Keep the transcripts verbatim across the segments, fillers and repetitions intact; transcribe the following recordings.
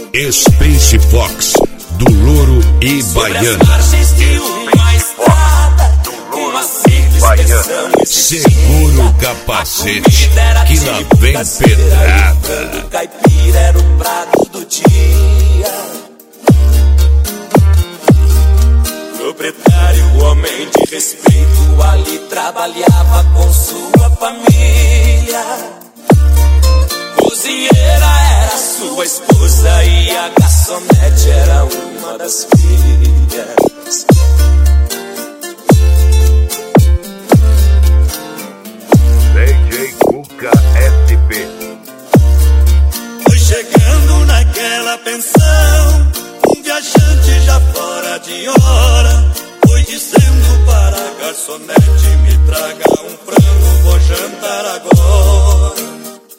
Space Fox, do Louro e Baiana. Segura o capacete, que lá vem pedrada. O caipira era o prato do dia. Proprietário, homem de respeito, ali trabalhava com sua família. Cozinheira era sua esposa e a garçonete era uma das filhas. D J Cuca S P. Foi chegando naquela pensão um viajante já fora de hora. Foi dizendo para a garçonete: me traga um frango, vou jantar agora.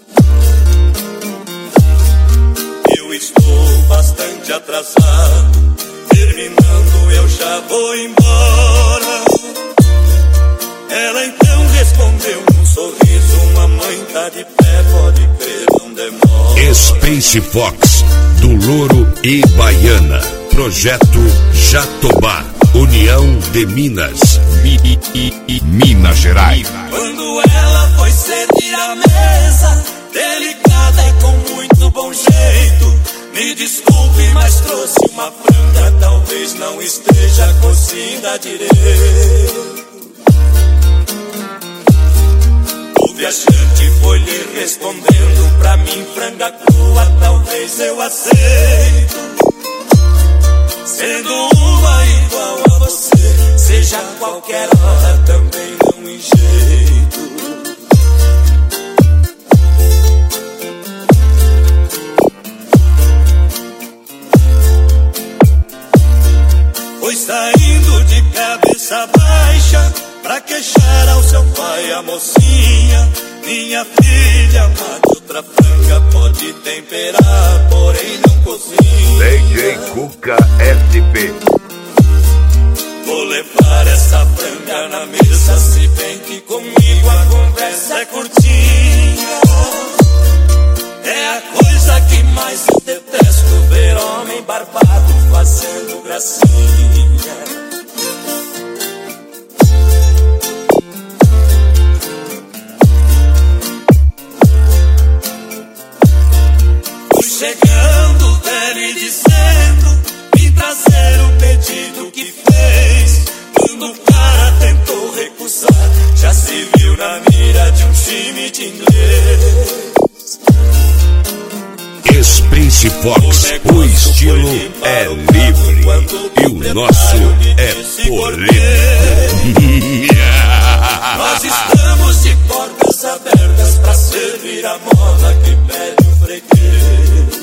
Eu estou bastante atrasado, terminando eu já vou embora. Ela então respondeu num sorriso: mamãe tá de pé, pode crer, não demora. Space Fox, do Louro e Baiana. Projeto Jatobá, União de Minas, Mi, I, Minas Gerais. Quando ela foi servir a mesa, delicada e com muito bom jeito, me desculpe, mas trouxe uma franga, talvez não esteja cozida direito. O viajante foi lhe respondendo: pra mim franga crua talvez eu aceito. Sendo uma igual a você, seja qualquer hora também não em jeito. Foi saindo de cabeça baixa pra queixar ao seu pai a mocinha: minha filha, mate outra franga, pode temperar, porém não cozinha. D J Cuca S P. Vou levar essa franga na mesa, se bem que comigo a conversa é curtinha. É a coisa que mais eu detesto, ver homem barbado fazendo gracinha. Fui chegando, velho, e dizendo: vim trazer o pedido que fez. Quando o cara tentou recusar, já se viu na mira de um time de inglês. Space Fox, o estilo é livre e o nosso é polêmico. Nós estamos de portas abertas pra servir a moda que pede o freguês.